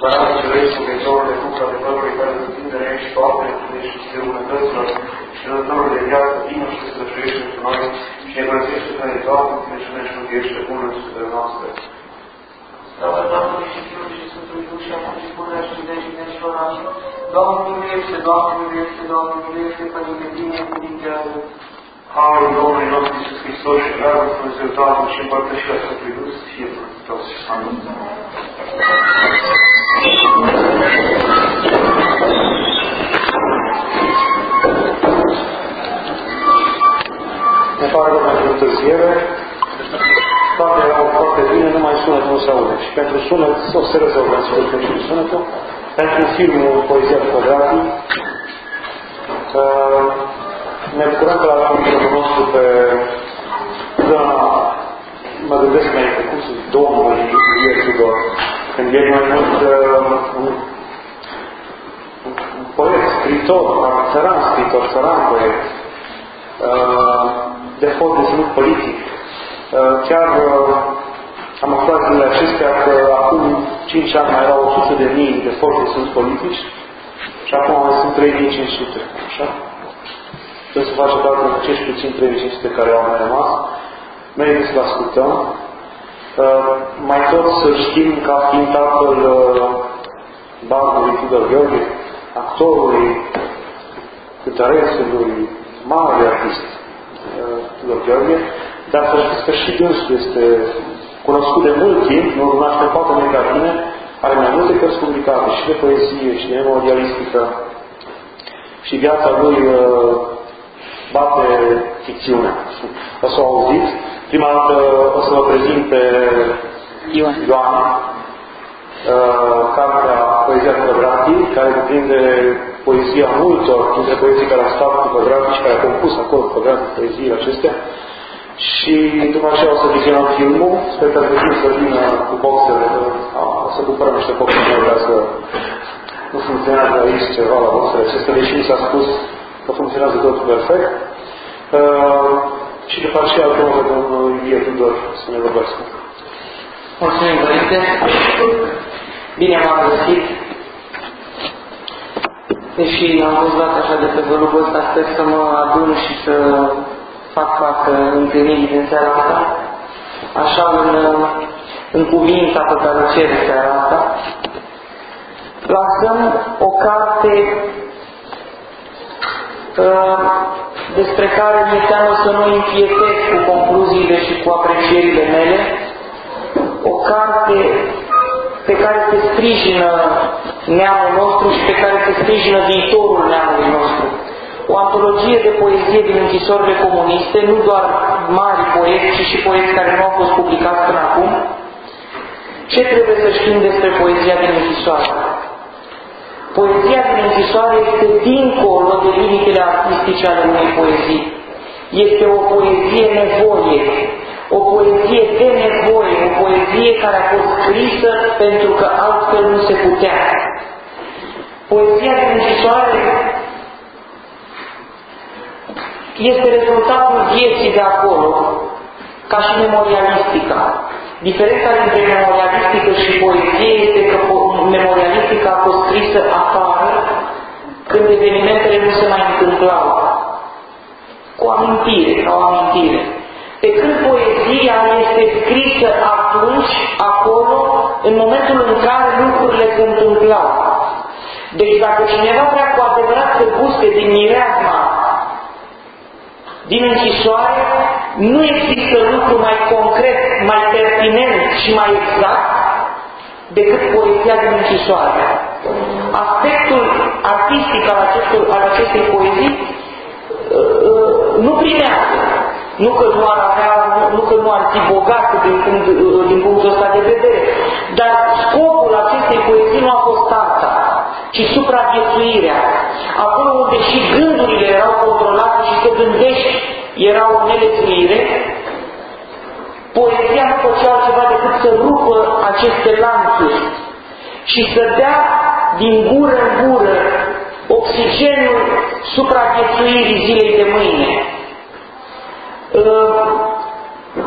Părinte Ceresc, Dumnezeul de Duh, adevărului care îți întinde și toate și de bunătăților și dătătorul de viață, vină și se sfârșește pentru noi și ne părăsește pe toate și ne șmângește bunul Sfântele noastre. Slava Tatălui și Fiului și Sfântului Duh și acum și pururea și de și de și ora. Doamne miluiește, Doamne miluiește, Doamne miluiește, Părinte bine cuvintează. Harul Domnului nostru Iisus Hristos și dragul Dumnezeu Tatăl și împărtășirea Sfântului Duh să fie pentru toți. Amin. Ne pare rău pentru întârziere. Toate erau foarte bine, numai sunetul nu se aude. Și pentru sunet o să rezolvă în sfârșit și sunetul. Pentru filmul Poezia Fotografii, ne bucurăm că l-avem în filmul nostru pe mă gândesc mai cum să zic, domnul Ilie Tudor. Când e mai mult un poet, scriitor, țăran poet, de fapt dezvolt politic. Chiar am aflat zilele acestea că acum 5 ani mai erau 100.000 de forțe sunt politici și acum mai sunt 3.500. Așa? Trebuie să facem doar cu acești puțin 3.500 care au mai rămas. Merită să-l ascultăm. Mai tot să știm ca fiind tatăl bardului Tudor Gheorghe, actorului, cântăresului, mare artist Tudor Gheorghe, dar să știți că și dânsul este cunoscut de mult timp, nu urmaște poate mega bine, are mai multe cărți publicate și de poezie și de memorialistică și viața lui bate ficțiunea. O să o auziți. Prima dată o să vă prezint pe Ioan, cartea Poezia Fotografii, care cuprinde poezia multor dintre poezii care au stat fotografii și care au compus acolo fotografii, poeziile acestea. Și după aceea o să vizionăm filmul. Sper că trebuie să vină cu boxele. O să cumpărăm niște boxele ca să nu funcționează aici ceva la boxele acestea, deși mi s-a spus că funcționează totul perfect. Și după aceea îl rog pe domnul Ilie Tudor să ne vorbească. Mulțumim, Părinte. Bine m-am găsit. Deși am fost luat așa de pe vălugul ăsta, sper să mă adun și să fac față întâlnirii din seara asta. Așa în cuvința pe care o cer seara asta. Lansăm o carte despre care mi-e teamă să nu inquietez cu concluziile și cu aprecierile mele, o carte pe care se sprijină neamul nostru și pe care se sprijină viitorul neamului nostru. O antologie de poezie din închisorile comuniste, nu doar mari poeți, ci și poeți care nu au fost publicați până acum. Ce trebuie să știm despre poezia din închisoare? Poezia din închisoare este dincolo de limitele artistice ale unei poezii. Este o poezie nevoie, o poezie de nevoie, o poezie care a fost scrisă pentru că altfel nu se putea. Poezia din închisoare este rezultatul vieții de acolo, ca și memorialistica. Diferența dintre memorialistică și poezie este că memorialistica a fost scrisă afară, când evenimentele nu se mai întâmplau. Cu amintire, ca o amintire. Pe când poezia este scrisă atunci, acolo, în momentul în care lucrurile se întâmplau. Deci dacă cineva vrea cu adevărat să busque din mireasma din închisoare, nu există lucru mai concret, mai pertinent și mai exact decât poezia din închisoare. Aspectul artistic al acestei poezii nu primează. Nu că nu ar avea, nu că nu ar fi bogat din punctul ăsta de vedere, dar scopul acestei poezii nu a fost asta, ci supraviețuirea. Acolo unde și gândurile erau controlate și să gândești era o neleznuire, poezia nu făcea altceva decât să rupă aceste lanțuri și să dea din gură în gură oxigenul supraviețuirii zilei de mâine.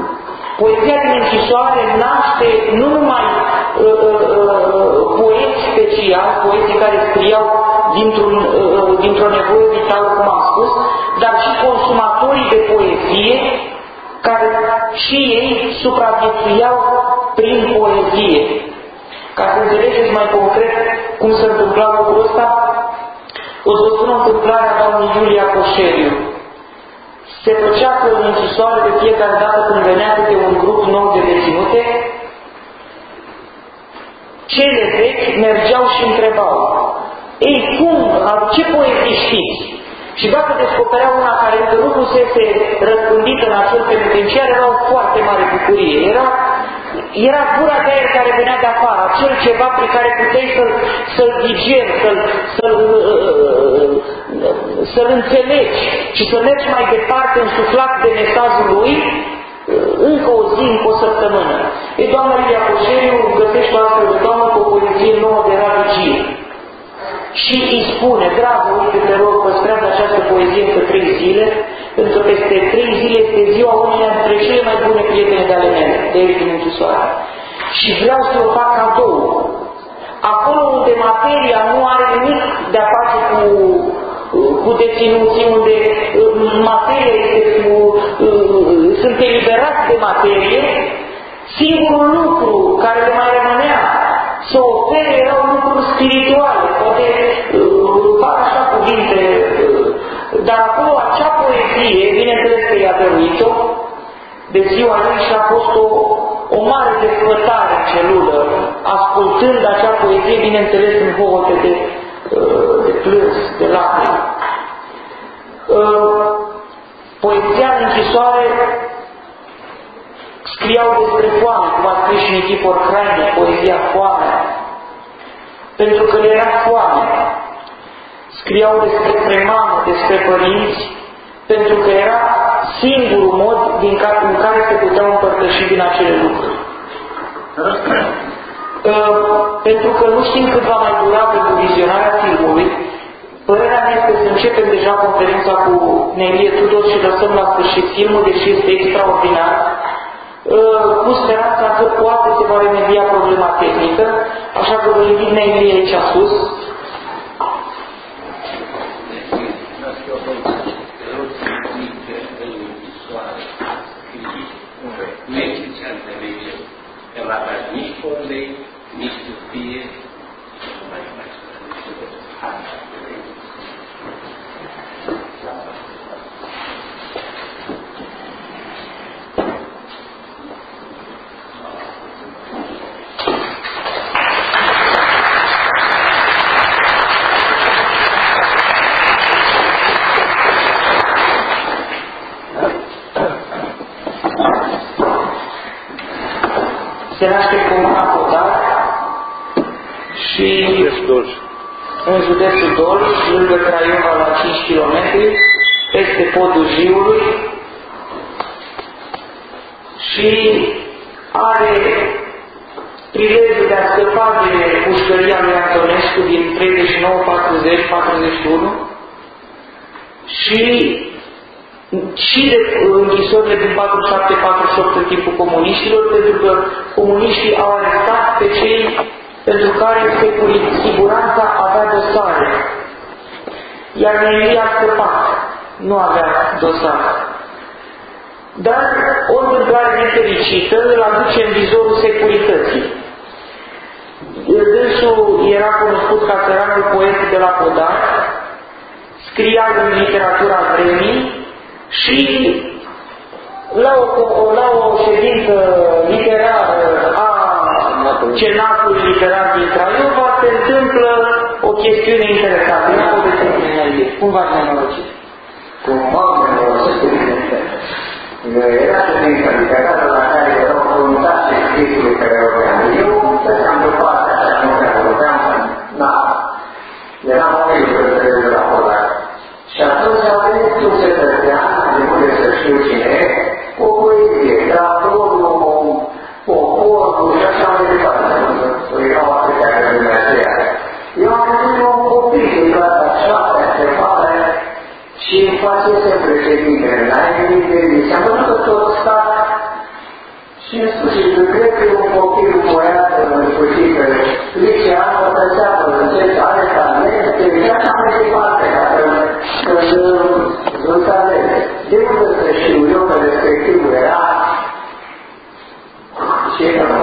Poezia din închisoare naște nu numai poeți poeții care scriau dintr-o nevoie vitală, cum am spus, dar și consumatorii de poezie, care și ei supraviețuiau prin poezie. Ca să înțelegeți mai concret cum se întâmpla lucrul ăsta, o să vă spun o întâmplare a doamnei Iulia Coșeriu. Se făcea că în închisoare de fiecare dată când venea câte un grup nou de deținute, cele vechi mergeau și întrebau: ei, cum, ce poezii știți? Și dacă descopereau una care încă nu fusese răspândită în acel penitenciar, era o foarte mare bucurie. Era gura de aer care venea de afară, acel ceva prin care puteai să-l digeri, să-l înțelegi și să mergi mai departe însuflat de mesajul lui, încă o zi, încă o săptămână. Ei, doamna Iulia Coșeriu găsește o astfel de doamnă cu o poezie nouă de religie. Și îi spune: dragă, uite, te rog, păstrează această poezie încă 3 zile, pentru că peste 3 zile este ziua uneia dintre cele mai bune prietene de ale mele, de aici din închisoare. Și vreau să o fac cadou. Acolo unde materia nu are nimic de a face cu deținuții, unde materia sunt eliberați de materie, singurul lucru care le mai rămânea să ofere erau lucruri spirituale, poate fac așa cuvinte, dar acolo acea poezie, bineînțeles că i-a dăruit-o, de ziua ei și a fost o mare desfătare în celulă, ascultând acea poezie, bineînțeles în hohote de plâns, de lacrimi. Poezia în închisoare scriau despre foame, cum a scris și Nichifor Crainic, poezia Foame, pentru că le era foame. Scriau despre mamă, despre părinți, pentru că era singurul mod în care se puteau împărtăși din acele lucruri. Pentru că nu știm cât va mai dura pentru vizionarea filmului, părerea mea este să începem deja conferința cu Nelie Tudor și lăsăm la sfârșit filmul, deși este extraordinar, cu speranța că poate se va remedia problema tehnică, așa că vă invit Nelie aici sus. Nici să fie mai se naște Comuna Podar și în județul Dolj, lângă Craiova, la 5 km, peste podul Jiului, și are prilejul de a scăpa de pușcăria lui Antonescu din 39, 40, 41 și de închisorile din 47-48 în timpul comuniștilor, pentru că comuniștii au arestat pe cei pentru care siguranța avea dosare. Iar Nelie a scăpat, nu avea dosare. Dar o întâmplare nefericită îl aduce în vizorul securității. Dânsul era cunoscut ca țăranul poet de la Podar, scria în literatura vremii și la o ședință literară a Cenacului Literar din Craiova se întâmplă o chestiune interesantă. Nu povestim cu Nelie. Cum v-ați nenorocit? Cum m-am nenorocit? Era ședința literară la care erau voluntați de scrisul care vorbeam. Eu stăteam deoparte, așa cum vorbeam, eram o iubire de la Podar. Și atunci a venit un cetățean, de să știu cine e, o poezie, dar poporul și așa mai departe. Erau atâtea de lumea aceea. Eu am gândit un copil din clasa 7, se pare, și îmi face sempre președintele. N-ai nimic de zis. Am văzut că tot stat și în sfârșit, cred că e un copil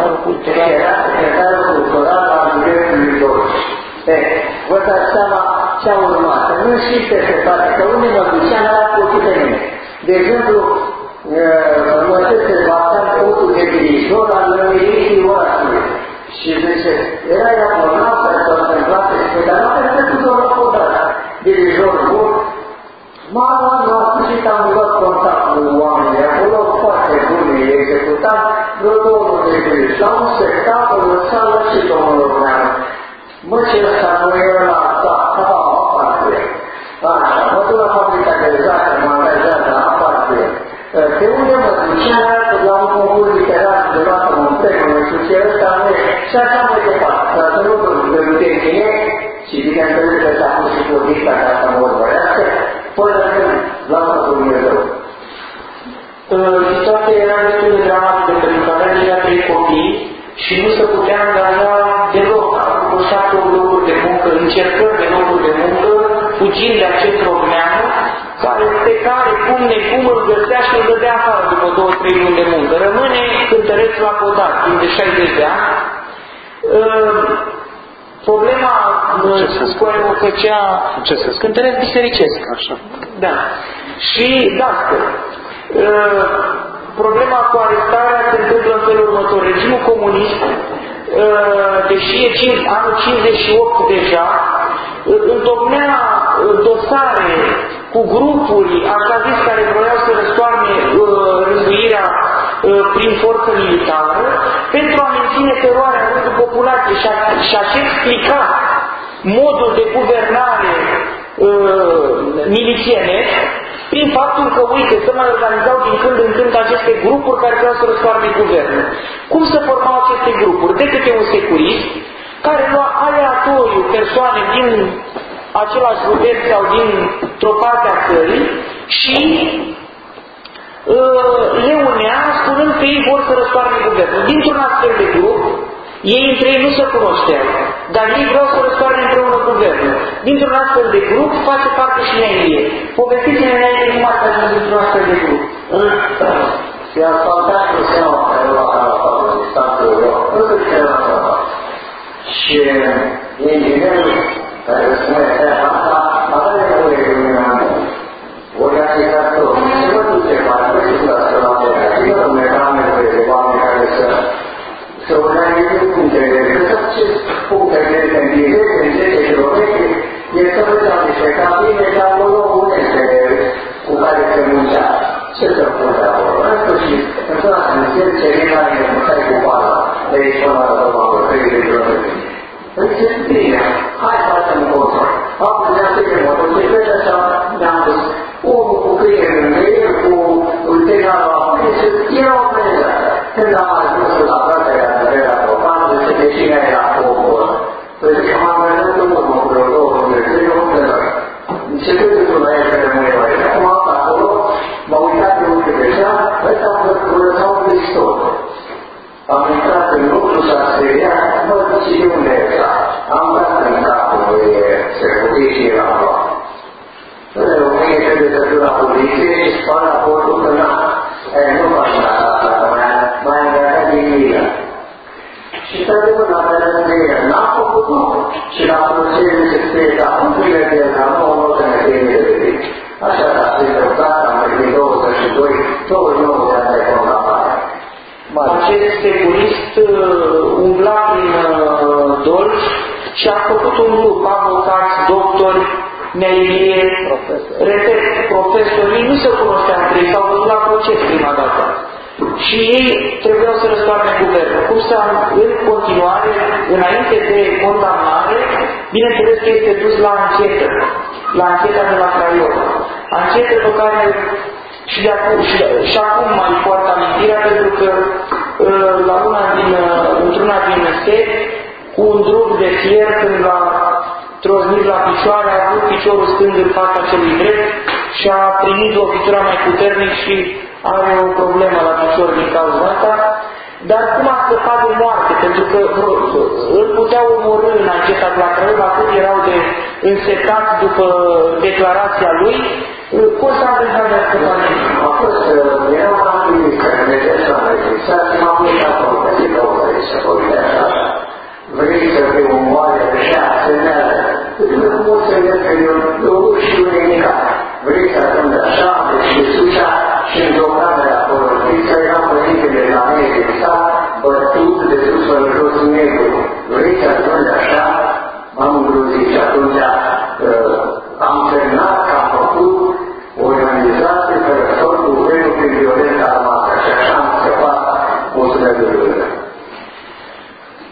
secretarul cultural. Era secretarul cultural al județului Dolj. Vă dați seama ce a urmat. Nu știți ce se face, că unde mă ducea n-a plăcut de mine. De exemplu, mă se băteam postul de dirijor al lămâirii orașului. Și zice, era ea bolnav, care s-a întâmplat, dar nu a trecut o loc odată. Dirijorul bun, m-a luat și am luat contact cu oamenii acolo, foarte buni, executat, vreo 2 de zile. La un spectacol, în sală și domnul Urmeanu. Mă, ce ăsta nu era la aparte. Așa, mă duc la fabrica de zahăr, mă angajează aparte. De unde mă ducea la un concurs literar de luat un premiu, nu știu ce, ăsta nu e. Și așa mai departe. Dar să nu de rutenie, și bineînțeles că s-a pus și politica ca să mă urmărească, până când lasă cu Dumnezeu. Situația era destul de dramatică pentru că avea deja 3 copii și nu se putea angaja deloc. Cu 7 locuri de muncă, încercări de locuri de muncă, fugind de acest Rogneanu, pe care, cum necum, îl găsea și îl dădea afară după 2-3 luni de muncă. Rămâne cântăreț la podar, timp de 60 de ani. Problema cu care o făcea cântăreț bisericesc. Așa. Da. Și dască. Problema cu arestarea se întâmplă în felul următor. Regimul comunist, deși e anul 58 deja, întocmea dosare cu grupuri, așa zis, care vroiau să răstoarne rânduirea prin forță militară, pentru a menține teroarea în rândul populației și a explica modul de guvernare milițienesc, prin faptul că, uite, se mai organizau din când în când aceste grupuri care vreau să răstoarne guvernul. Cum se formau aceste grupuri? De câte un securist, care lua aleatoriu persoane din același județ sau dintr-o parte a țării și le unea spunând că ei vor să răstoarne guvernul. Dintr-un astfel de grup, ei între ei nu se cunoșteau, dar ei vreau să răstoarne împreună guvernul. Dintr-un astfel de grup face parte și Neailie. Povestiți-ne Neailie cum ați ajuns dintr-un astfel de grup. Și a asfaltat cu seama care lua la faptul de statul eu, încă ce era asta. Și inginerul care spune treaba asta, avea nevoie de un an. Ori a citat tot. Și mă duce mai, nu știu să se la tine. Și nu ne am nevoie de oameni care să organizeze punctele de vedere. Că ce puncte de vedere în 10 km e să făceam niște cabine și acolo unese cu care se muncea. Ce să pun de acolo? În sfârșit, într-una în 10 care ne muncai cu bala de aici până la acolo, 30 km. Zice, bine, hai să facem un control. Acum ne-am trecut motociclete și ne-am dus. Omul cu câine lângă el, cu ulteriorul acolo, și era o prezată. Când am ajuns la fratelea Andreea Propan, zice, de cine era omul ăla? Păi zice, m-am văzut în urmă cu vreo 2 de zile, om de noi. Zice, du-te la el că rămâne la el. Acum am acolo, m-a uitat de unde deja, ăsta curățau de istorie. Am intrat în lucru și a speriat, mă, și de unde e ăsta? Am dat în capul de securitate și eram luat. Mâine trebuie să fiu la poliție și spun raportul că nu faci asta, mai îngărat din milă. Și s-a dăcut la felul de el, n-a făcut-o. Și la plăcere se scrie că acum pâine de el, ca 9 note ne fie de vedere. Așa s-a scris o dată, am primit 29 de ani de condamnare. Acest securist umbla prin Dolj și a făcut un grup, avocați, doctori, Neailie, repet, profesorii, nu se cunoșteau între ei, s-au văzut la proces prima dată. Și ei trebuiau să răstoarne guvernul. Cum să în continuare, înainte de condamnare, bineînțeles că este dus la anchetă de la Craiova. Anchetă pe care și acum mai poartă amintirea, pentru că într-una din set, cu un drum de fier, când l-a troznit la picioare, a avut piciorul stâng în fața celui drept și a primit lovitura mai puternic și are o problemă la picior din cauza asta. Dar cum a scăpat de moarte? Pentru că îl puteau omorî în ancheta de la Craiova, cât erau de însetat după declarația lui. Cum s-a întâmplat de a scăpa de a fost, era un administrat de persoană, și m-am uitat acolo, pe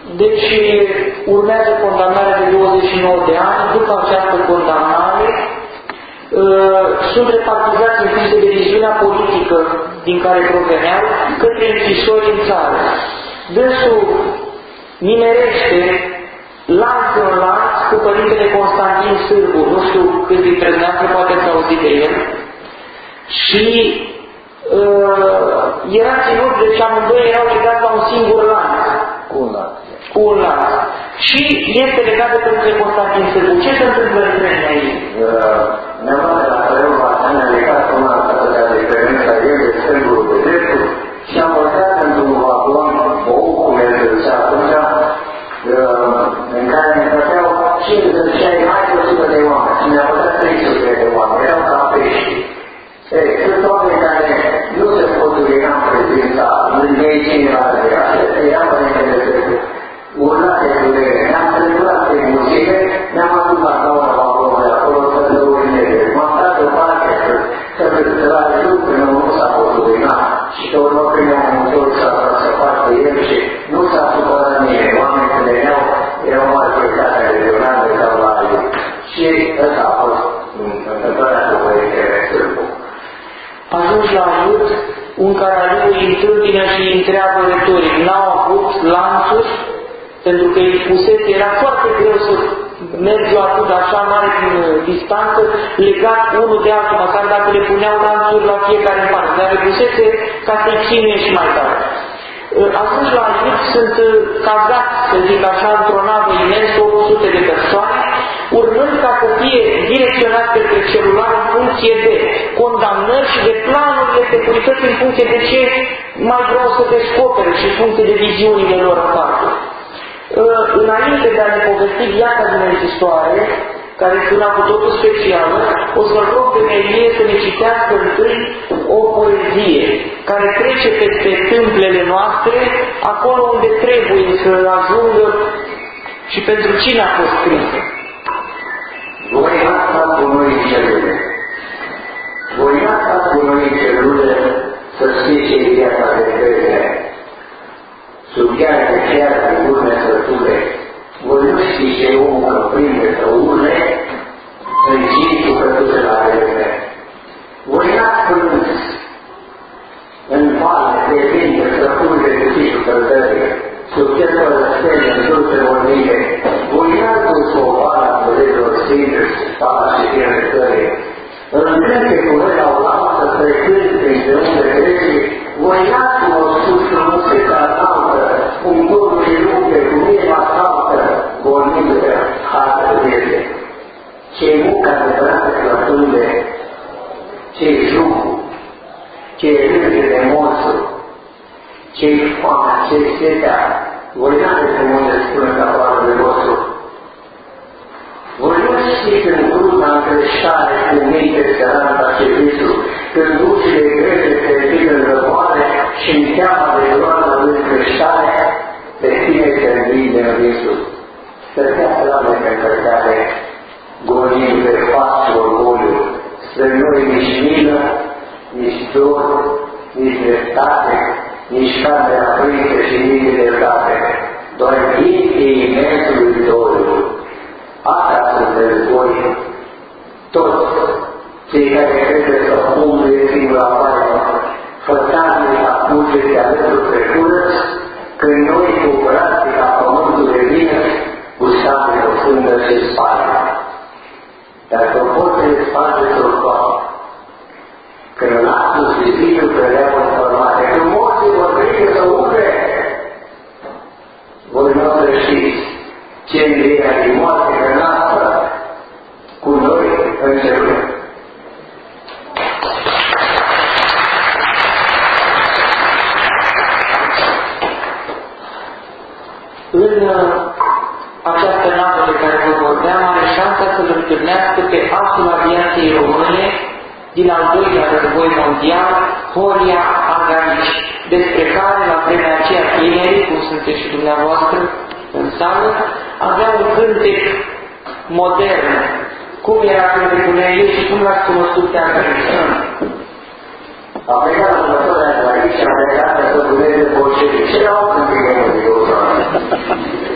Deci urmează condamnarea de 29 de ani. După această condamnare sunt repartizați în funcție de viziunea politică din care proveneau către închisori în țară. Dânsul nimerește lanț în lanț cu Părintele Constantin Sârbu, nu știu cât dintre dumneavoastră poate să auzit de el, și era ținut, deci amândoi erau legați la un singur lanț. Cu un lanț. Și este legat de Părintele Constantin Sârbu. Ce se întâmplă între ei aici? Neamă de la Crăiova, ne-a legat până la de diferența el de Sârbul de dreptul și am urcat într-un vagon, cum el zicea atunci, în care ne plăteau 50, mai 100 de oameni și ne-a plătat 300 de oameni, erau ca pești. Sunt oameni care nu se pot urca în prezența, nu ei cineva de așa, eram Părintele Sârbu. Urlate durere, ne-am trecurat pe muzică, ne-am adus la gaura vagonului acolo să ne urineze. M-am dat deoparte să la reduc până nu s-a fost urinat și că urmă când ne-am întors să facă el și nu s-a supărat nimeni. Oamenii când veneau erau mari plecate de Leonard de Cavaliu. Și ăsta a fost întâmplarea cu Părintele Sârbu. Ajungi la Aiut, un caraliu îi întâmpină și îi întreabă retoric. N-au avut lanțuri, pentru că îi pusese, era foarte greu să mergi atât de așa mare distanță, legat unul de altul, măcar dacă le puneau lanțuri la fiecare în parte, dar le pusese ca să-i ține și mai tare. Atunci la Aiut sunt cazați, să zic așa, într-o navă imensă, 800 de persoane, urmând ca să fie direcționat către celular în funcție de condamnări și de planurile securității în funcție de ce mai vreau să descopere și în funcție de viziunile lor în parte. Înainte de a ne povesti viața din închisoare, care sună cu totul specială, o să-l rog pe Melie să ne citească întâi o poezie care trece peste tâmplele noastre, acolo unde trebuie să ajungă și pentru cine a fost scrisă. Voi asta cu noi în celule. Voi asta cu noi în celule să știi ce e viața de crede. Sub ea de chiar de urme sătule. Voi nu știi ce omul că prinde să urle, în zi cu căduse la vreme. Voi n-ați plâns în vale de vinte să fulge cu fișul căldării, sub cercul stele în dulce vorbire. Voi n-ați dus o vală cu rezor sfinte, spala și pierzării. În întrebe cu el au lansă trecând printre unde trece, voi n-ați cunoscut frumuse ca înaltă, un gol de lume cu mima saltă, vorbind de hartă verde. Ce-i muca de brate clătunde, ce-i jucul, ce-i râde de morsul, ce-i foamea, ce-i setea, voi n-aveți unde spune caparul vostru. Voi nu știți în cruna încreștare cu minte săranta și visul, când ducile grele se ridică în răboare și în teama de gloană în încreștare, pe tine se învinde în visul. Stătea slame pe încărcare, gonind de față orgoliu, spre noi nici milă, nici dor, nici dreptate, nici camera prinse și nici libertate, doar ghinte imensului doliu. Asta sunteți voi, toți cei care crede să umble singura paimă, fățați la cuge de alături trecurăți, când noi cu brații ca pământul de vină, gustam de profundă și spaimă. Dar că pot să le spargeți o toată, când în actul sfârșitul credeau informate, când morții vor trece să umble, voi nu să știți ce învierea din moarte că noastră cu noi în cerul. În această navă de care vă vorbeam, are șansa să-l întâlnească pe asul aviației române din al doilea război mondial, Horia Agarici, despre care la vremea aceea tinerii, cum sunteți și dumneavoastră în sală, avea un cântec modern. Cum era cântecul ei și cum l-ați cunoscut pe Agarici? A plecat următoarea de aici, a plecat să puneze bolșevici. Ce erau cântecul de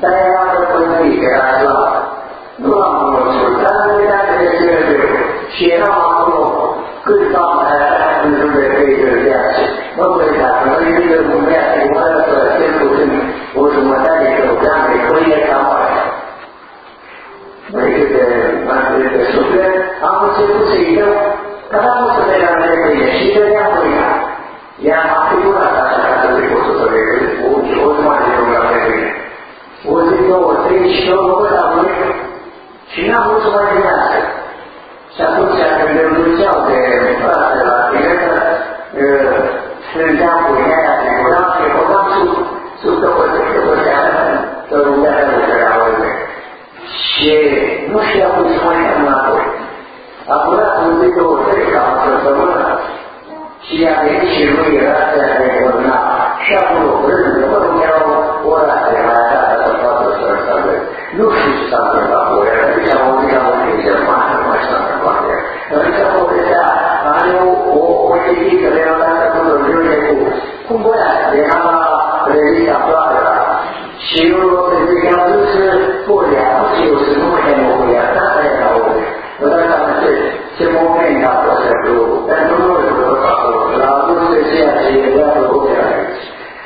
dar era răpânărit, era slab. Nu l-am cunoscut, dar nu vedeam de Dumnezeu. Și eram acolo câțiva mai în jur de 3 de viață. Mă băi, dacă noi vedem un viață, oară să cel puțin o jumătate de kilogram de pâine ca mare. Noi de suflet, am început să-i dau, că n-am să vedeam de pâine și vedeam pâinea. I-am afigurat așa ca să zic 100 de pâine, o jumătate de kilogram de pâine. O zi, 2, 3 și 2, bă, am murit. Și n-am vrut să mai vinească. Și atunci, când îmi duceau de frate la tinetă, strângeam pâinea aia, triguram și băgam sub căpăteană, să rugea de lucrarea lui. Și nu știam cum să mai dăm înapoi. A curat un zi, 2, 3, ca o săptămână, și a venit și lui era aceea de vorna. Și acolo, rând, mă rog, erau orate mai atâta să poată să răstăvesc. Nu știu ce s-a întâmplat cu el, deci am auzit la multe germane, nu mai s-a întâmplat cu el. Însă povestea, are o etică de la dată cu Dumnezeu cu băiat, era la revista Platra. Și eu o să zic, am dus folia, nu știu eu să nu mă chem o folia, asta era o folia. Vă dați seama ce moment a fost pentru noi, la adus de ceea ce e de la folia aici.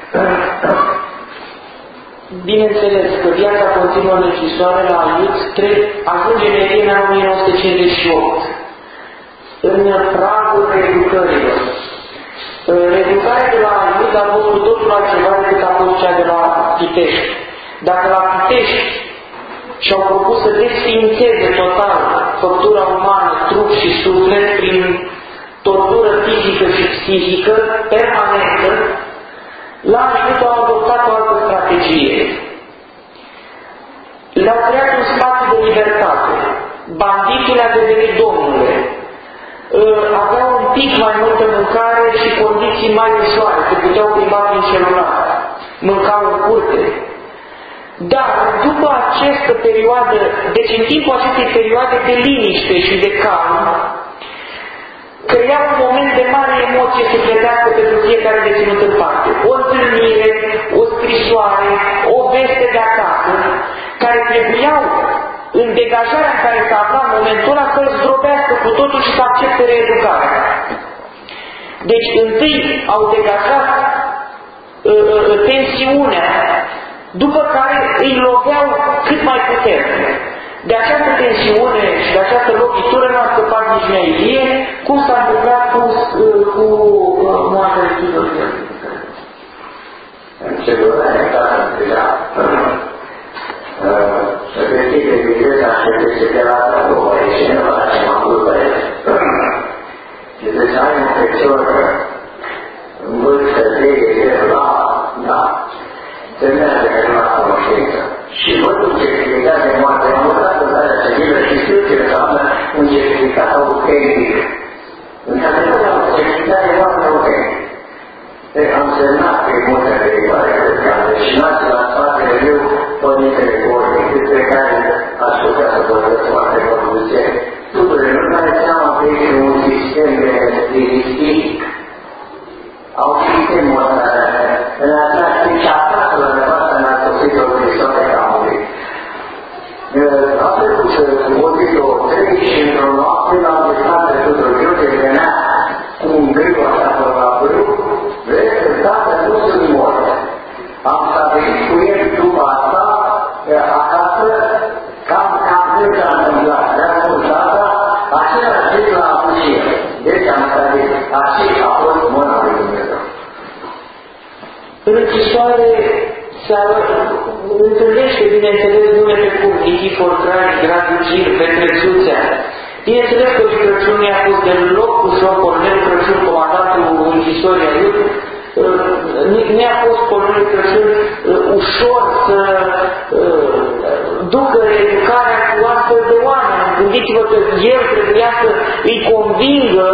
Bineînțeles că viața continuă în închisoare la Aiud ajunge în Elena 1958, în pragul reeducărilor. Reeducarea de la Aiud a fost cu totul altceva decât a fost cea de la Pitești. Dacă la Pitești și-au propus să desființeze total făptura umană, trup și suflet, prin tortură fizică și psihică permanentă, la Aiud au adoptat o altă strategie. Le-au creat un spațiu de libertate. Banditul a devenit domnule. Aveau un pic mai multă mâncare și condiții mai ușoare, se puteau plimba prin celular. Mâncau în curte. Dar după această perioadă, deci în timpul acestei perioade de liniște și de calm, crea un moment de mare emoție sufletească pentru fiecare deținut în parte. O întâlnire, o scrisoare, o veste de acasă, care trebuiau, în degajarea în care se afla în momentul ăla, să-l zdrobească cu totul și să accepte reeducarea. Deci, întâi au degajat tensiunea, după care îi loveau cât mai puternic. De această tensiune și de această lovitură n-a scăpat nici mea Ilie, cum s-a întâmplat cu moartea lui Tudor. În celulare, ca deja, să găsiți de viteza și de separată cu o ieșină la ce m-am vrut pe el. Și deci ai un fecior în vârstă de la, da, se merge la cunoștință. Și văzut certificat de moarte, am urcat în starea civilă și știu ce înseamnă un certificat autentic. Într-adevăr, un certificat de moarte autentic. Am semnat pe multe derivare de am deșinat la spatele meu părintele Gordic, despre care aș putea să vorbesc foarte mult cu ce. Tuturor, nu dai seama că este un sistem de stilistic. Au sistemul ăsta în același timp și acasă la nevastă în asociația lui Hristoase ca a murit. A trecut o zi, 3 și într-o noapte l-am desat de Tudor Gheorghe, venea cu un grâu așa pe la brâu, vezi că tată nu sunt mort. Am stabilit cu el după asta, acasă, cam ce s-a întâmplat. Le-am spus tata, același zi l-a avut și el. Deci am stabilit, așa a fost mâna lui Dumnezeu. În închisoare se întâlnește, bineînțeles, nume precum Nichifor Crai, Gradul Gir, Petrețuțea. Bineînțeles că lui Crăciun i-a fost deloc ușor, Cornel Crăciun, comandantul închisorii Aiud, ne-a fost Cornel Crăciun ușor să ducă reeducarea cu astfel de oameni. Gândiți-vă că el trebuia să îi convingă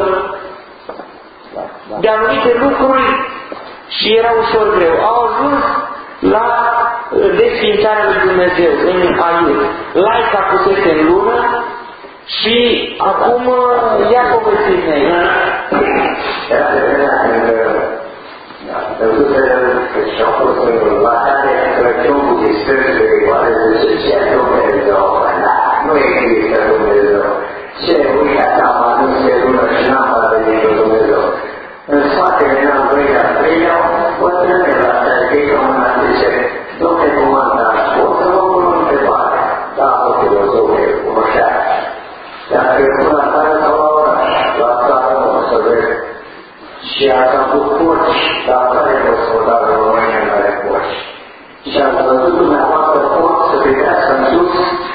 de anumite lucruri și era ușor greu. Au ajuns la desfințarea lui Dumnezeu în Aiud. Laica pusese în lună și acum ia povestiți-ne. și au fost la care Crăciun cu distrările iguale de ce Dumnezeu, nu există Dumnezeu. Ce uita ta m-a dus de lună și n-am venit cu Dumnezeu. În spatele n-am doilea, treilea, o trăne la stărică mâna zice, Dom'le comandant, o să vă pun o întrebare. Da, o filozofie, cunoștea. Dar până la țară sau la oraș, la țară o să vezi. Și ați avut porci, dar care gospodarul în România nu are porci? Și ați văzut dumneavoastră porci să privească în sus?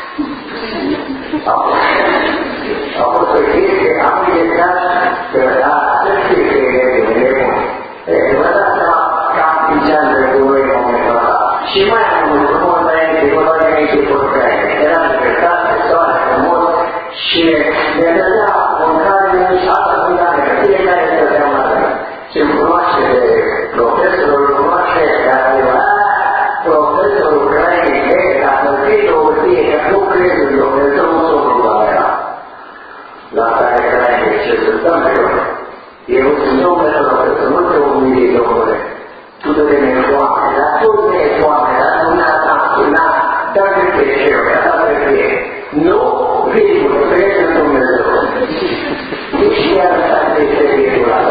A fost o chestie, am gândit că să știe că e nebun. Vă dați seama cam piceam de voi în momentul ăsta. Și mai mult, frumos înainte, vă dați înainte porcare. Era libertate, soare, frumos și ne dădea mâncare și altă mâncare, că fiecare stătea mare. Și îmi cunoaște profesorul, îmi cunoaște profesorul Craic, dacă fie o fie, că nu crezi în Dumnezeu, nu s-o probaia. La care Craic, ce se întâmplă, eu sunt Domnule, să nu te umili, Domnule, tu dă-te-ne foame, dar tu ne-e foame, dar nu ne-a tanționat, dar de pe eu, dar de pe nu, virgul, crezi în Dumnezeu. Deci chiar asta este virgul ăla,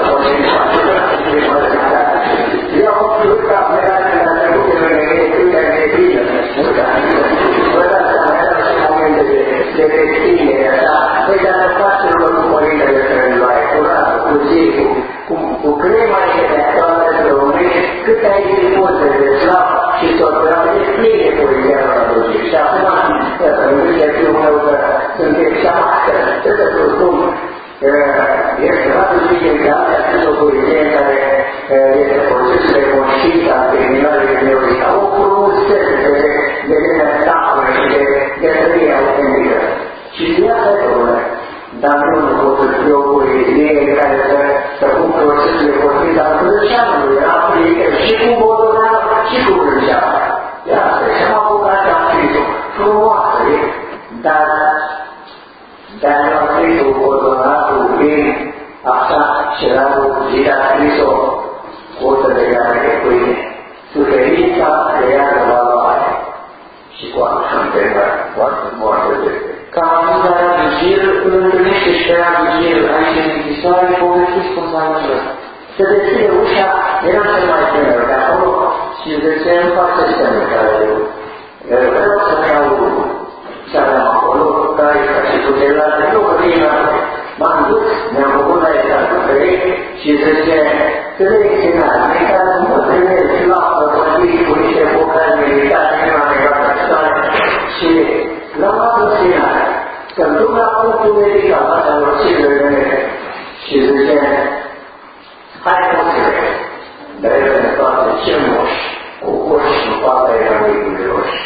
eu am spus că am plecat de la trecut de mine, de bine. Vă dați seama, era și momente de extindere, așa. Păi dacă faci lucruri cu părintele străluare, cu rază, cu zicul, cu crema și de actuală de românești, cât ai dispuse de slav și sorbeau, de pline cu ideea la duce. Și acum, în fiul meu, că sunteți seama, trebuie să spun, este faptul și de alea, sunt o poezie care este procesul de conștiință al terminării neului, au o frumusețe de metafără și de tărie autentică. Și de asta e probleme. Dar nu pot să scriu o poezie care să pun procesul de conștiință al Grânceanului, era plică și cu Bodonanu și cu Grânceanu. Iată, și-am apucat și am scris-o. Frumoasă, dar nu am scris-o cu Bodonanu, bine, așa, și era o zi a scris-o cu 100 de grame de pâine. Suferința creează valoare. Și cu așa întrebare, foarte moarte de Ca amic la Radu Gil, îl întâlnește și pe Radu Gil aici în închisoare, povestiți cum s-a întâmplat. Se deschide ușa, eram cel mai tânăr de acolo și zice, îmi face semne care vreau să-mi iau ce aveam acolo, care e ca și cu celelalte, nu că vine m-am dus, mi-am făcut la etatul perechi și zice, selecționat, care nu mă trăiesc la păpătii cu niște bocari militari, nu am legat persoane și l-am aproximat. Să-mi duc la punctul medical, asta în orțile mele și zice, hai consile, dar el ne face ce moși, cu coși și fata era micul de roși.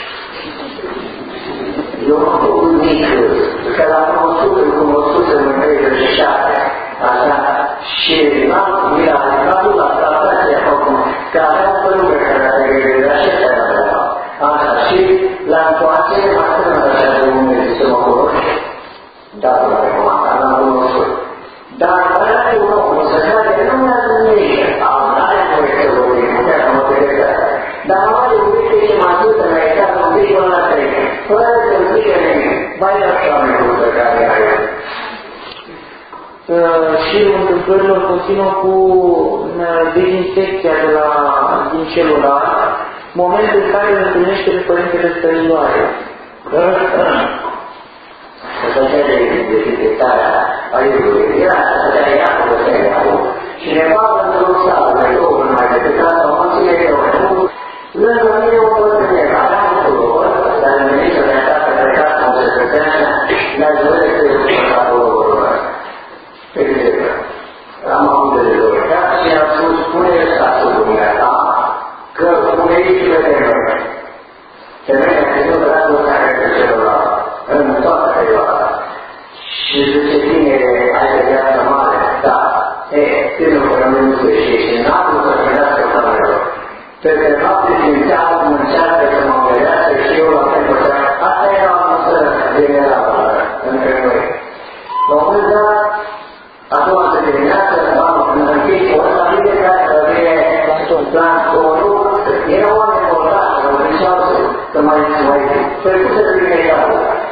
Eu m-am făcut mic, că l-am cunoscut în 37, așa, și n-am dus la tratație acum, că aveam părângă care a regredat și ăsta era de la așa, și la întoarce, m-a strâns așa de unde să mă cunoști, da, la recomandă, l-am cunoscut. Dar era de un om, să crede, nu mi-a zis nimic, n-are voie să vorbim, putea să mă vedeți asta. Dar m-a iubit și m-a dus în la etat un pic până la 3, fără să-mi zică nimic, mai așa mi-a pus pe care era eu. Șirul întâmplărilor continuă cu dezinfecția din celular, momentul în care îl întâlnește pe Părintele Stăniloare. Să vede dezinfectarea aiului, era să dea ea cu bătăia acolo. Și ne bagă într-o sală, de două mai decât asta, mă ține eu, lângă mine o bătrânere, aveam un culor, dar în venită de acasă plecat cu secreteană, mi-a zis că eu sunt acolo pe vizetă. Am avut de dezvoltat și am spus, spune statul dumneata, că spune aici vedem noi. Femeia că eu vreau să care pe celular, în toată perioada. Și zice, tinere, ai de viață mare, da. Tânul că rămâne cu și n-a vrut să primească până eu. Pe noapte simțea, mâncea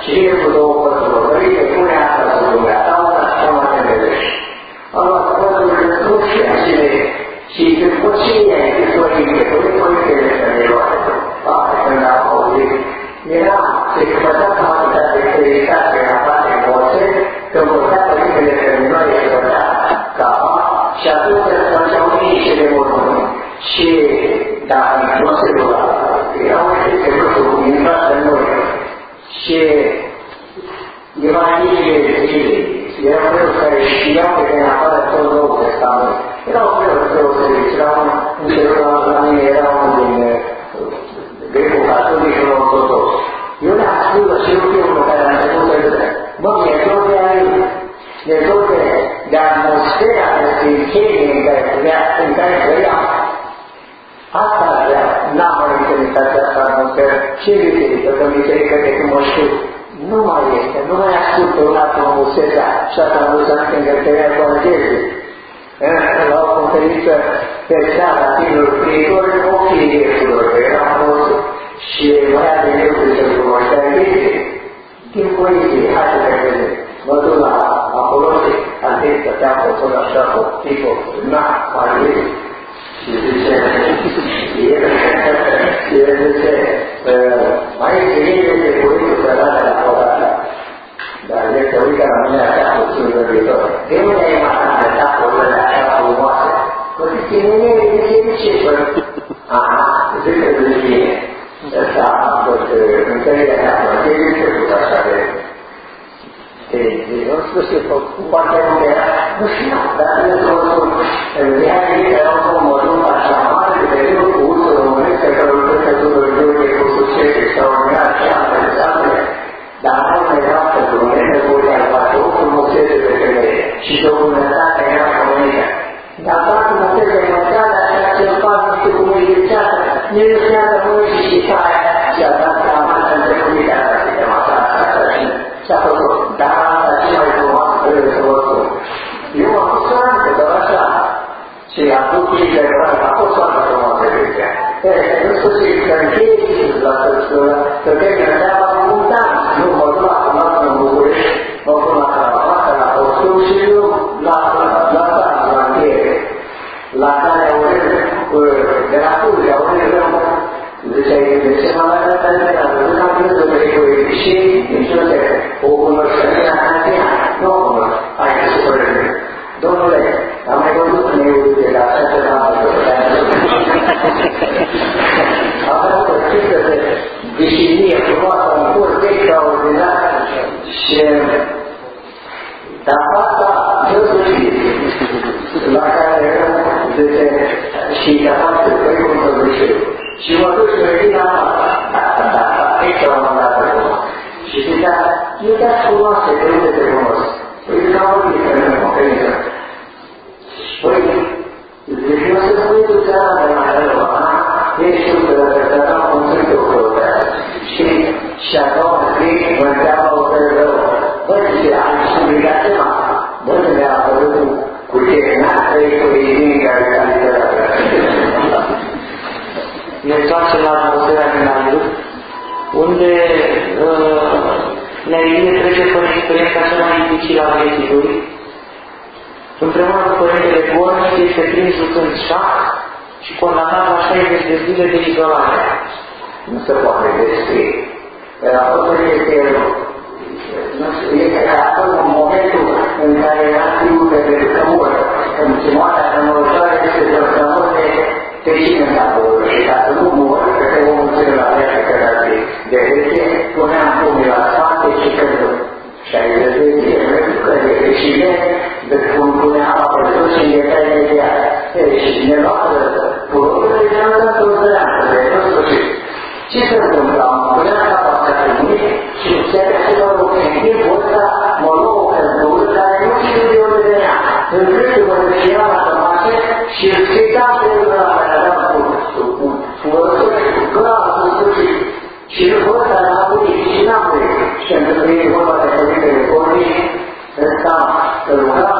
și vine cu două păsări, părinte, pune asta să dumneata, una și cea mai temerești. Am luat păsările în trup și acele, și după ce i-ai zis părinte, părintele să ne luate, când am auzit, era, se făcea capacitate de creitate în apate în moțe, că învățea părintele feminioare și făcea capa, și atunci se făceau niște de mormâni. Și, dar nu se lua, erau niște lucruri cu intrată în noi. Și Evangheliile zilei, erau preoți care știau că din afară tot Noul Testament. Erau preoți deosebiți, era un celălalt la mine, era unul din grecul catolic și un ortodox. Eu le-am spus și eu fiu unul care am început să zic, bă, mi-e dor de aici, mi-e dor de atmosfera de sfințenie în care trăiam. Asta vrea, n-am mai întâlnit această atmosferă. Ce biserică? Că biserică de când mă știu. Nu mai este, nu mai ascultă una frumusețea și asta am văzut în Gătărea cu Angelic. La o conferință pe seara fiilor priitori, ochii ieșilor, că eram fost și mai de eu să-l cunoștea ei. Din poezie, hai să te vedem. Mă duc la Apolosie, Antec, stăteam pe tot așa, cu tipul, na, mai ei. Și zice, el zice, mai este de poetul sărată la odată. Dar el se uită la mine așa puțin gânditor. De unde ai matat de tapurile așa frumoase? Mă zice, nene, de ce păi? Aha, zice de mine. Da, întâlnirea mea, de ce făcut așa de... Nu știu ce fac, poate unde era, nu știu, dar eu spun, în viața ei era un mărunt așa mare, de eu cu usul românesc, că lucrăște tuturor lucrurile cu succes extraordinar și altele, dar nu era că Dumnezeu voia să facă o frumusețe de femeie și documentatea era românică. Dar toată frumusețe de măcare, așa ce îmi fac, nu știu cum e ghiceată, ne lucrează mult și taia, și a dat seama că între comunitatea asta, suntem așa, și a făcut, dar asta ce mai frumos trebuie să vă spun. Eu m-am pus sorantă, doar așa. Și a pus ei de rău, a fost foarte frumoasă Grecia. În sfârșit, că încheie să termină treaba cu un an. Nu mă duc la cunoastră în București, mă pun la cravată, la costum și eu la încheiere. La care Aurel, de la Fulge, Aurel rău, zicea, de ce m-am dat de la văzut, am văzut de pericolii și nici nu se o cunoștință cantina, nu o cunosc, hai să se părere. Domnule, am mai văzut în eu de la așa ceva, am avut o scriptă de vișinie frumoasă, un curs extraordinar și dar asta nu se știe, la care zice și de fapt că e cum să zice. Și mă duc și vin la asta, extraordinar de frumos. Și zicea, e de frumoase, de unde te cunosc? Păi zic, am vorbit că nu mă conferință. Păi, zic, eu să spui tu țara de mai rău, ești tu să dau cum sunt eu căutare. Și a doua zi mă întreabă o fel rău. Băi, zice, ai și obligat ceva. Băi, mi-a apărut cu ce n-a trăit cu ei care ca literatură. Ne întoarcem la atmosfera din Aiup, unde Neailie trece prin experiența cea mai dificilă a vieții lui. Împreună cu părintele Gornic este prins jucând șah și condamnat la 60 de zile de izolare. Nu se poate descrie. Raportul este acolo în momentul în care era fiul de predicămură. În moartea rămătoare este rămătoare pe cine în acolo. Și dacă nu mor, că te vom înțeleg la viața că ar fi de rece, puneam pumii la spate și că 60 de zile, că de recine, de cum punea apă sus și înghețea imediat. Și ne luată purorile și ne-am dat o zăreanță, de tot sfârșit. Ce se întâmplă? Am punea capa ca pe mâine și se acelor în timpul ăsta mă luă o căldură care nu știu de unde venea. Încrându-mă de cineva la tămașe și îl stricam pe el la care aveam cu furăsuri și cu clavă în sfârșit. Și lucrul ăsta n-a murit și n-a murit. Și întâlnit vorba de părintele Gornic, ăsta îl ruga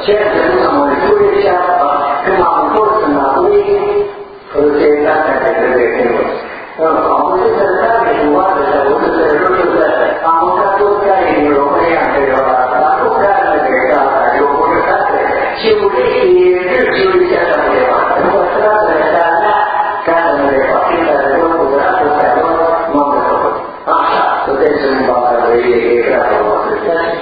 ce a trecut să mă răspure și când m-am întors înapoi, răsăitatea de trebuie când am putut să răzare cumva de să văzut să răzut să am mâncat tot care din România anterioară, dar nu care de greșeală, care e o bunătate și urește și urește așa mai departe. Nu vă strață ăsta mea, care mă refatit, dar de tot cu dragul pe acolo, m-am răzut. Așa, puteți să-mi bată de ei, e gratul voastră.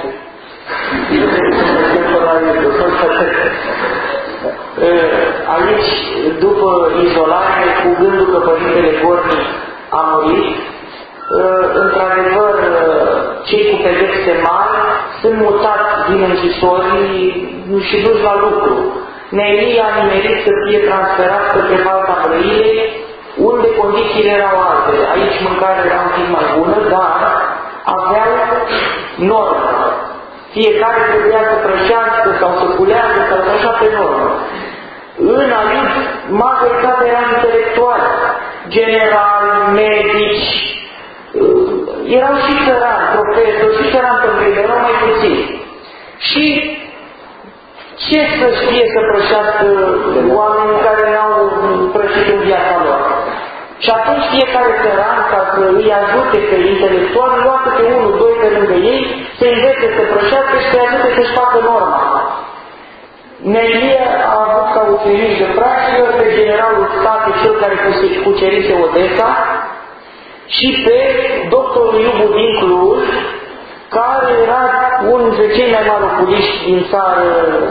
Aici, după izolare, cu gândul că Părintele Gornic a murit, într-adevăr, cei cu pedepse mari sunt mutați din închisori și duși la lucru. Neelia a nimerit să fie transferat către Valta Brăilei, unde condițiile erau alte. Aici mâncarea era un pic mai bună, dar aveau normă. Fiecare trebuia să prășească sau să culeagă sau așa pe normă. În aici, majoritatea erau intelectuali, generali, medici, erau și țărani, profesori, și țărani pentru ei, erau mai puțini. Și ce să știe să prășească oamenii care n-au prășit în viața lor? Și atunci fiecare țăran, ca să îi ajute pe intelectuali, lua câte unul, doi pe lângă ei, să învețe să prășească și să-i ajute să-și facă norma. Neelia a avut ca ucenici de praxă pe generalul state, cel care cucerise Odessa, și pe doctorul Iubu din Cluj, care era unul dintre cei mai mari oculiști din țară.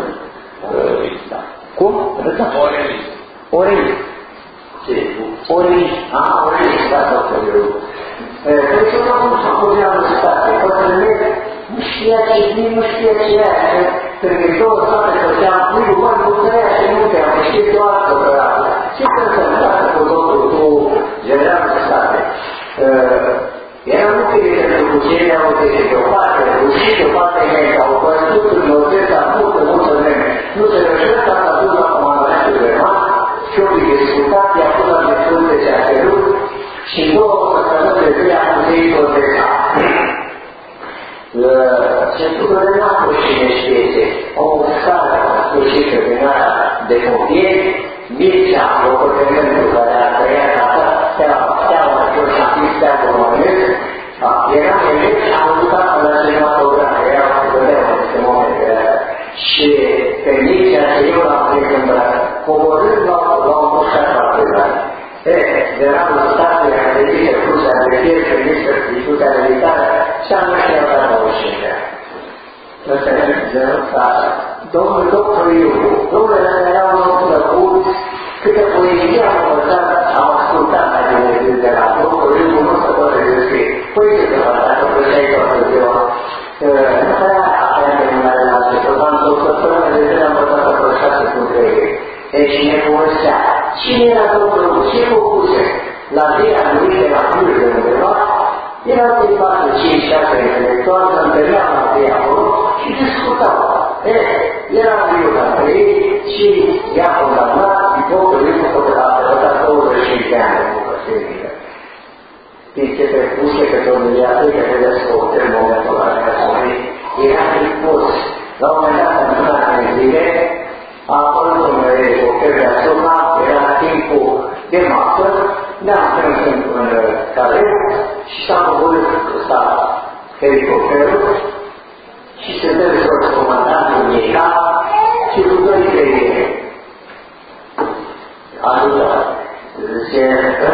Cum? Oreli. Oreli. Oreli, da, doctorul Iubu. Deci eu nu s-a pus la universitate, pătrânesc, nu știa ce zi, nu știa ce era, pentru că două state făceam, nu trăia și nu trăia, nu știe doar că trăia. Ce să întâmplă cu doctorul, cu generalul de state? Era nu că e pentru cucerea Odesei, de o parte, rușit, de o parte mea, au văzut în Odessa multă vreme. Nu se reușesc, a dus la comandamentul german și o discutat, i-a pus la discuție ce a cerut și două săptămâni de zile a pus Odessa. Centurul de n-a fost cine știe ce, o scară a sfârșită din aia de pompieri, Mircea, locotenentul care a trăiat asta, steaua și steaua românesc, era elev și am văzut asta la cinematograf, era să vedeam în aceste momente. Și pe Mircea și eu l-am plecâmbrat, coborând l-au mușcat partizani. Generalul statului a venit să Rusia de fier, că nici să discuția militară, și am știut la ușinea. Ăsta e generalul statului. Domnul doctor Iubu, domnule, era un om plăcut, câte poezie am învățat, am ascultat de la doctor Iubu, nu se poate descrie. Păi ce să fac, dacă plăceai toată ziua? Nu prea avea terminare la acestor, am o săptămână de zile am învățat să plăcească cu trei. Deci ne povestea. Cine era doctorul? Ce făcuse? La ziua lui de la Cluj de undeva, erau pe 4-5-6 intelectuali, se întâlneau la ziua acolo și discutau. Era viu la ei și i-a condamnat, doctorul lui făcut la adevărat 25 de ani de muncă semină. Din ce prepuse că domnul Iatei, că trebuie să obțin momentul la care a murit, era fripos. La un moment dat, în una de zile, a apărut un reporter de asupra, era timpul de masă, ne-am strâns în careu și s-a coborât helicopterul și se dă jos comandantul Mieca și cu doi creiere. Ajutat. Zice,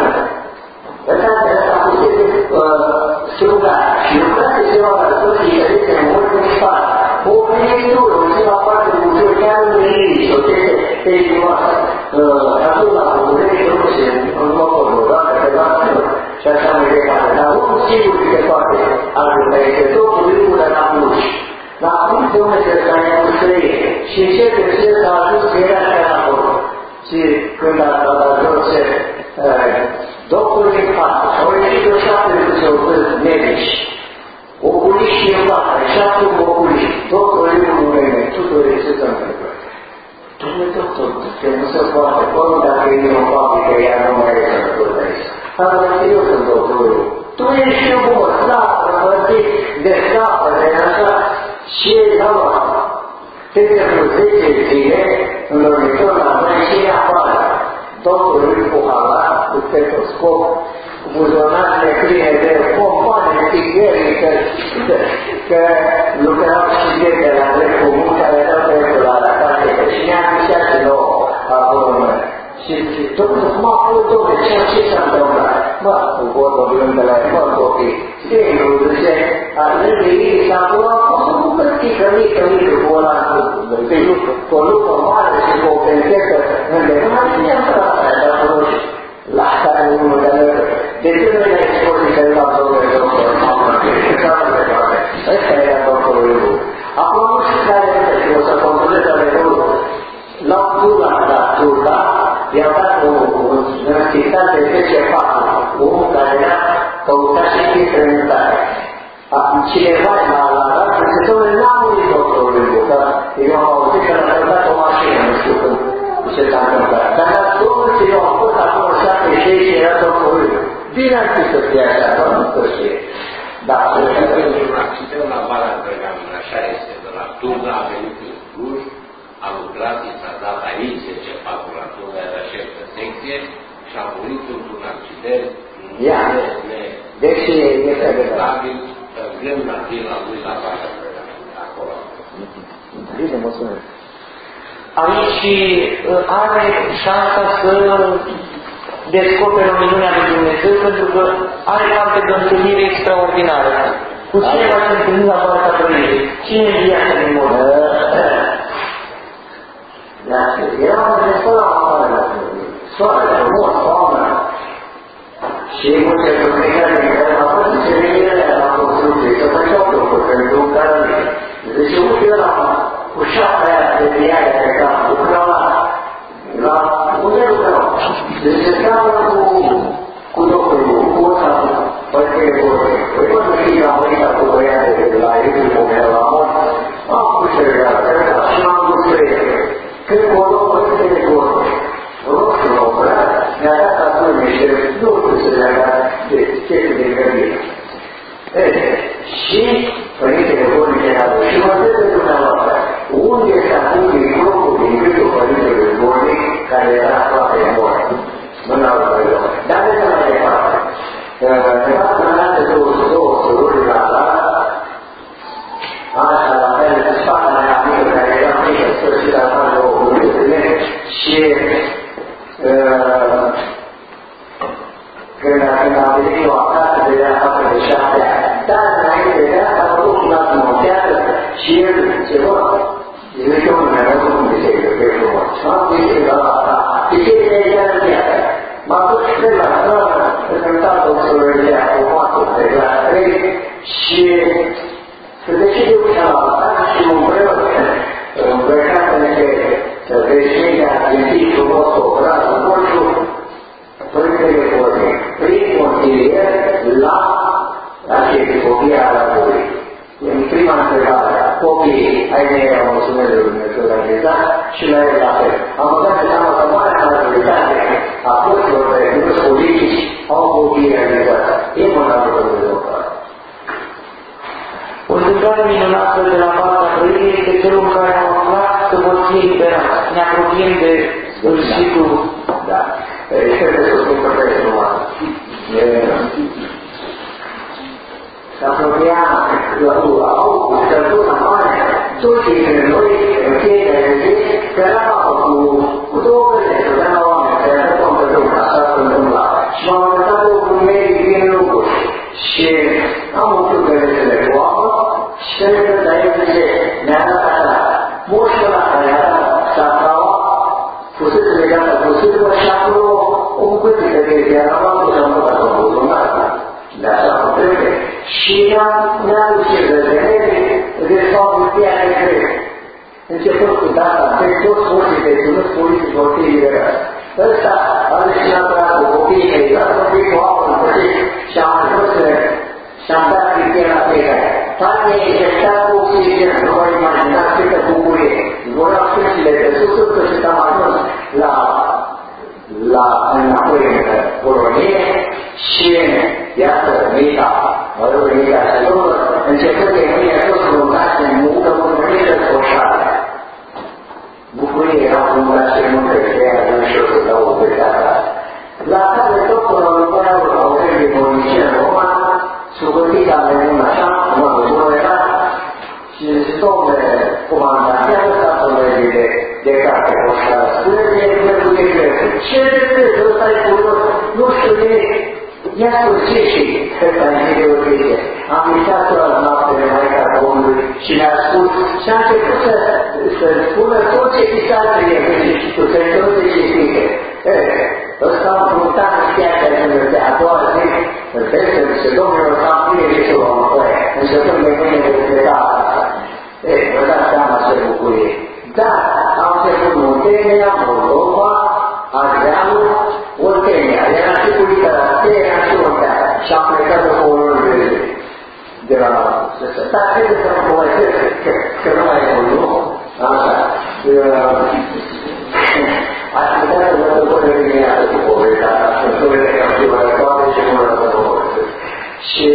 ăsta a pus strugat și lucrate ceva la tot și interese mult în spate. O prietură, o ceva foarte ușor, chiar în ei, o chestie periculoasă. Atunci la București, nu se urmă dacă te lasă și așa mai departe. Dar unul sigur că se poate ajuta, este totul lucrul de la Cluj. La Cluj de unde se răzania cu străie și încet a ajuns că era chiar acolo. Și când a ajuns doctorul în față, au ieșit o 7 medici, oculiști în față, 7 oculiști, doctorul în mâine, tuturor ce se întâmplă. Dom'le doctor, că nu se poate, până dacă e în fabrică, ea nu mai e sănătos aici. Dar eu sunt doctorul. Tu ești eu bun, slapă, bătit, de slapă, de așa, și e la luat. pentru 10 zile, înlăuritor la noi și afară. Doctorul cu halat, cu stetoscop, cu buzonarele pline de pompoane, tigării, că lucrau și de la drept comun, care erau dreptul la carte, și ne-a zicea și nouă acolo. Și domnul, cum a fost, domnule, ce s-a întâmplat? Bă, cu vorbă blândă la mă, copii, singurul, zice, lângă ei s-a luat o bucățică mică cu ăla, cu o lupă mare și cu o pentecă undeva, și ne-am tras aia, dar la care unul de alături. De ce nu ne-ai spus că era domnule doctor? Ăsta era doctorul Iubu. Acum nu știu care este, o să controlez adevărul. L-au dus la turda, i-au dat un închitat de 10 patru, unul care era căutat și fi străinătate. Cineva la dat, zice, domnule, n-a murit doctorul Iubu, că eu am auzit că l-a căutat o mașină, nu știu când, ce s-a întâmplat. Dar domnul ce eu am fost acolo 7-6 și era doctorul Iubu. Bine ar fi să fie așa, nu știu. Da, accident la Valea Drăganului, așa este, de la Turda a venit în Cluj, a lucrat, i s-a dat aici 10 patru la Turda, era șef de secție și a murit într-un accident deci este adevărabil, gând la vila lui la Valea Drăganului, acolo. Bine, mulțumesc. Aici are șansa să descopere o minune a lui Dumnezeu, pentru că are parte de o întâlnire extraordinară. Cu cine va se întâlni la Barca Trăirii? Cine e viața din mod? Era un desfăr afară, soare, frumos, toamnă. Și multe comunicare din care a fost înțelegere la construcție, să făceau lucruri pentru care zice, uite ăla cu șapta aia de diare pe cap, lucrau la unde lucrau? Deci seamănă cu doctorul, cu ăsta, părțile vorbe. Păi când știi că am venit cu băiate la Egul, cum era la mort, am pus și regată, și m-am dus pe el. Când cu o două părțile vorbe, roșul l-a oprat, mi-a dat atunci niște lucruri să le-a dat de chestii de găbire. Și părintele Gornice a dus și mă întreb de dumneavoastră, unde s-a pus microful din gâtul părintelui Gornic, care era aproape mort? Nu n-au văzut. Dar de mai departe. Nevastă mea de două surori la așa, la fel, fata mea amică, care era mică, sfârșit la față o lucrurile, și când a venit eu acasă, de la față de 7 ani. Dar înainte de asta, a făcut un alt montează și el zice, bă, zice eu nu mi-am văzut cum biserică, că e frumos. Și m-am zis la asta, biserică e chiar în viață. M-am dus și pe la stradă, prezentată o sorărie frumoasă pe la 3 și se decide ușa la asta și un preot îmbrăcat în veșmenia din zi frumos, o brațul roșu, părintele Gornic, prin consilier la arhiepiscopia Arabului. În prima întrebare, copiii ai mei au mulțumesc de Dumnezeu la Grizat și la el la fel. Am văzut de seama că marea majoritate a părților de recurși politici au copii realizați. E mâna lui Dumnezeu. O întâmplare minunată de la Barca Trăirii este felul în care am aflat că vor fi eliberați. Ne apropiem de sfârșitul. Da. Trebuie să spun că trebuie numai. Se apropia august, săptămâna mare, toți dintre noi, în fiecare zi, căream cu două găleți, de la oameni, care se întâmplă, așa se întâmpla. Și m-am arătat cu medic din lucruri. Și am umplut gălețele cu apă și se ne dă el zice, mi-a dat așa, moșul ăla care era sacaua, fusese legată cu sârmă și acolo o bucățică de zi, am luat și am băgat în buzunar, de așa cum trebuie. Și ne-a dus și de fapt ideea de cred. Începând cu data, de toți mulți deținuți politici vor fi liberați. Ăsta a deținat cu copiii mei, dar copii cu apă în pășit și am ajuns și am dat criteriul la fiecare. Tane injectat cu oxigen, nu vă imaginați câtă bucurie. Vorau sfârșile de sus, că și am ajuns înapoi în colonie și iată, Mica, mă rog, Mica și domnul, începând de mâine toți lungați în muncă, mă mâine răscoșare. de carte poștală. Spune-te Dumnezeu de crezut. Ce de crezut? Ăsta e curios. Nu știu de ia să și ăsta e ideologie. Am visat toată noaptele Maica Domnului și mi-a spus și a început să spună tot ce visați el și tu, să-i tot ce știe. Ăsta am punctat în piața de a doua zi, îl vezi, zice, Domnul ăsta am prie și eu am păie, începând de mâine de pleta asta. Vă dați seama ce bucurie. Dar am început Muntenia, Moldova, Adrianul, Oltenia. Era și cu litera T, era și Oltea. Și am plecat de polonul de la Sfântă. Dar trebuie să mă povestesc că nu mai e polonul. Așa. Aș putea să vă după de dimineață cu povestea asta. Sfânturile că am știu la toate și nu vreau să vă povestesc. Și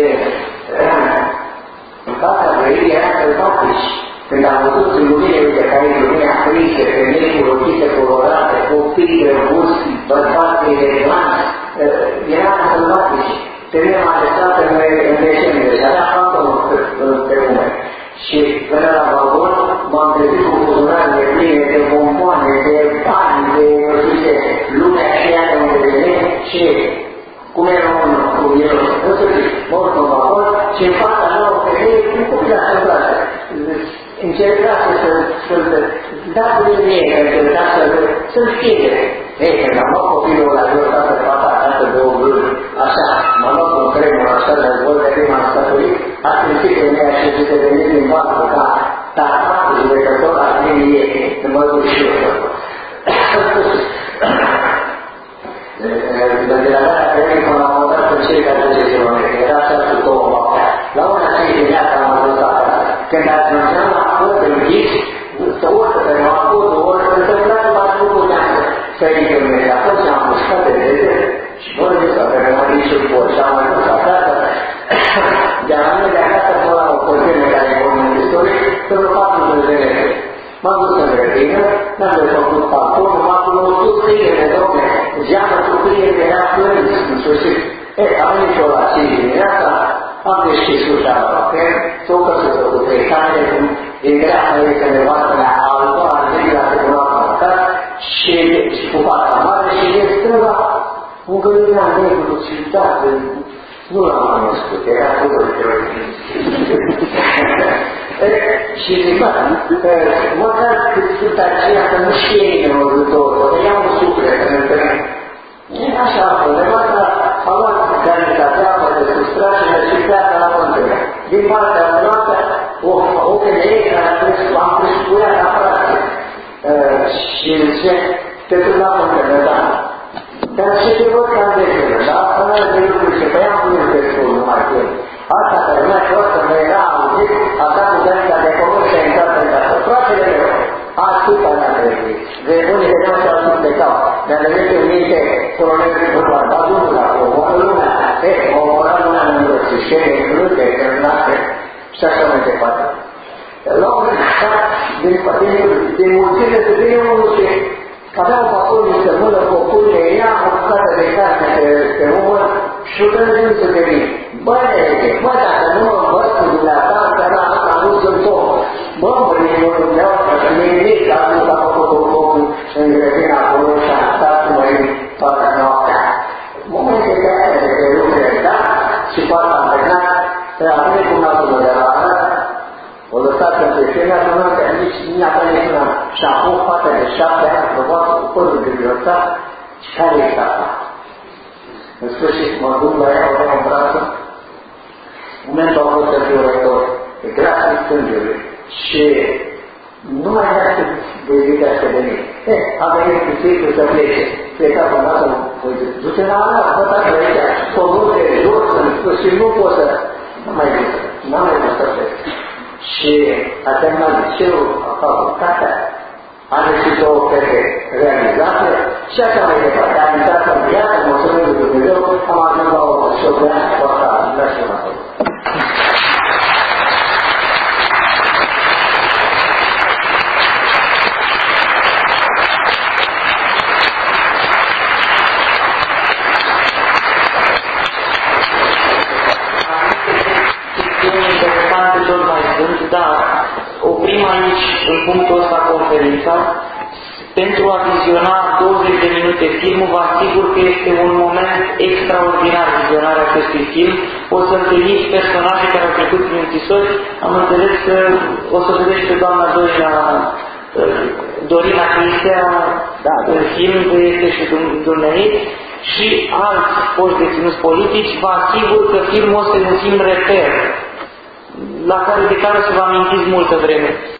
în fața vrei era sălbatici. Când am văzut luminile de care e lumina frisă, femei cu rochite colorate, copii răbuți, bărbați eleganți, eram sălbatici. Pe mine m-a adresat în decembrie și avea fantomul pe lume. Și până la vagon m-am trezit cu buzunarele pline de bomboane, de bani, de, nu știu ce, lumea aceea de unde vine și cum era unul cu el, în sfârșit, mă urc în vagon și în fața mea o femeie cu copila sălbată. Încercase să-l dea cu mie, încerca să-l schimbe. Ei, când am luat copilul ăla, eu stau pe fata acasă de o vâră, așa, m-am luat un cremul așa de zbor, de când m-am stăturit, a simțit că mea și zice de mine din vacă, ca tarmatul judecător al mine să mă duc și eu. De la data cremii, când am montat în circa 10 km, era așa cu 2 noaptea. La una 5 dimineața am ajuns acasă. Când ajungeam la pod închis, să urcă pe noapte, o oră, întâmpla că m-a spus cu geamă. Să ridică mine, apoi și am mușcat de dete și voră de să pe mă ridic și pot. Și am ajuns acasă, de la mine de acasă până la o păzime care e bună în istorie, să vă fac un zilele. M-am dus în grădină, n-am de făcut balcon, m-am cunoscut câinele, domne, geamă cu câinele era plâns, în sfârșit. Am venit eu la 5 dimineața, am deschis ușa la papel, s-o căsută cu 3 camere, e grea să iei să ne vadă la albă, am venit la tecunoasă la casă și cu fața mare și e stânga un gălina negru ciudat, nu l-am cunoscut, era tot de și zic, măcar cât sunt aceea să nu știe nimeni următorul, să iau un suflet să ne întâlnim. E așa, nevasta a luat garnica de apă de sustrat și ne-a și pleacă la pântână. Din partea noastră, o femeie care am presupărat la frate. Și zice, te duc la pântână, da. Dar ce te văd ca de zilă, da? Până de lucruri și pe ea am pus destul numai timp. Asta care nu mai fost să mă era auzit, a dat cu garnica de pământ și a intrat în casă. Fratele meu, atâta ne-a trebuit. De unii veneau și au plecau. Mi-a venit în minte colonelul Bărbar, dar Domnul acolo, omoară lumea, omoară lumea în învățișere, în râde, în naște și așa mai departe. La un moment dat, din mulțime se vine unul și avea un papur de sămână cu o pâine, ea o bucată de carne pe umăr și o dă să de mine. Bă, dacă nu mă învăț cu dumneata, în seara asta nu sunt om. Bă, mărinilor dumneavoastră, că nu e nimic, că am nu s-a făcut un foc în grădina acolo și am stat cu mărini toată noaptea. Momente de aia de pe lucrurile, da? Și poate am plecat, a venit cu nasul de la arată, o lăsat în presiunea, până că nici dumneata nici una. Și acum, fata de 7 ani, provoacă cu părul de bibliotat, și care e asta? În sfârșit, mă duc la ea, o dau în brață, momentul a fost să fiu rector, e grație sângelui și nu mai vrea să dedicească de mine. A venit cu țipul să plece, pleca până la să duce la ala, vă dați aici, pământul de jos, în sfârșit, nu pot să, n-am mai vrut să plec. Și a terminat liceul, a facultatea, a găsit 2 fete realizate și așa mai departe. A intrat în viață, mulțumesc lui Dumnezeu, am ajuns la o șobeană cu asta, la și la tot. Dar oprim aici, în punctul ăsta, conferința, pentru a viziona 20 de minute filmul, vă asigur că este un moment extraordinar vizionarea acestui film. O să întâlniți personaje care au trecut prin închisori. Am înțeles că o să vedeți pe doamna Dorina Cristea în film, este și dumneavoastră, și alți foști deținuți politici. Vă asigur că filmul ăsta e un film reper, de care o să vă amintiți multă vreme.